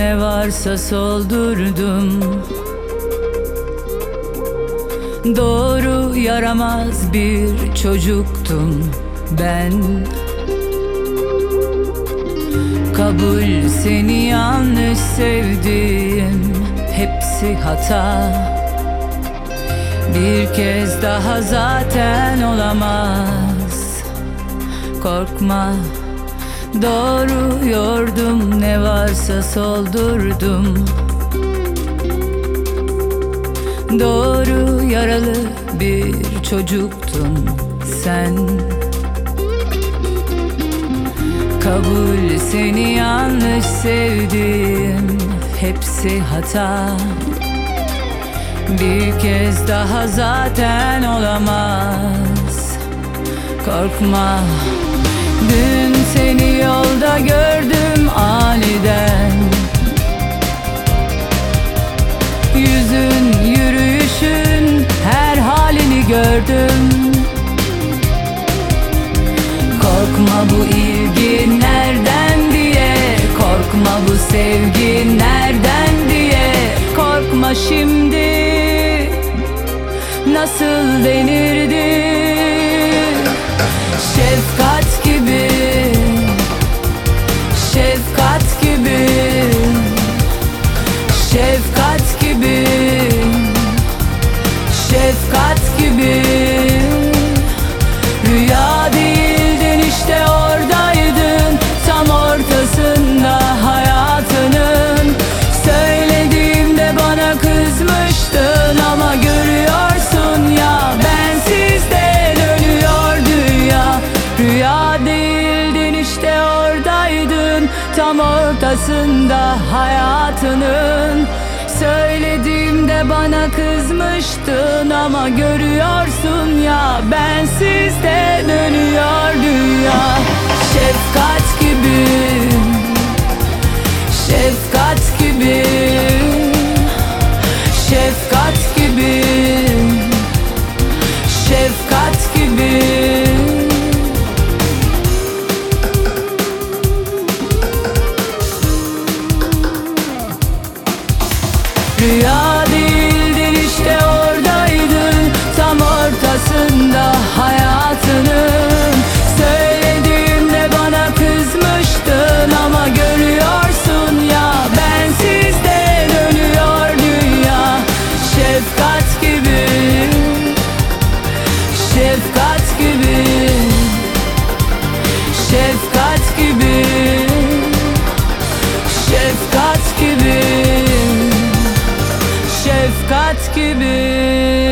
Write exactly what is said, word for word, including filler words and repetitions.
ne varsa soldurdum. Doğru yaramaz bir çocuktum ben. Kabul, seni yanlış sevdim, hepsi hata. Bir kez daha zaten olamaz. Korkma, doğru yordum, ne varsa soldurdum. Doğru yaralı bir çocuktun sen. Kabul, seni yanlış sevdim, hepsi hata. Bir kez daha zaten olamaz. Korkma, dün seni yolda gördüm aniden. Yüzün, yürüyüşün, her halini gördüm. Korkma bu ilgi nereden diye, korkma bu sevgi nereden diye. Korkma şimdi, nasıl denirdi? Şefkat gibi, şefkat gibi, şefkat gibi, şefkat gibi. Rüya değildin, işte oradaydın, tam ortasında hayatının. Söylediğimde bana kızmıştın ama görüyorsun ya, bensizden ölüyor dünya. Rüya değildin, işte oradaydın, tam ortasında hayatının. Söylediğimde bana kızmıştın ama görüyorsun ya, bensizden ölüyor dünya. Şefkat gibi, şefkat gibi, şefkat gibi, şefkat gibi. Rüya değildin, işte oradaydın, tam ortasında hayatının. Söylediğimde bana kızmıştın ama görüyorsun ya, bensizden ölüyor dünya. Şefkat gibi, şefkat gibi, şefkat gibi, şefkat gibi, şefkat gibi.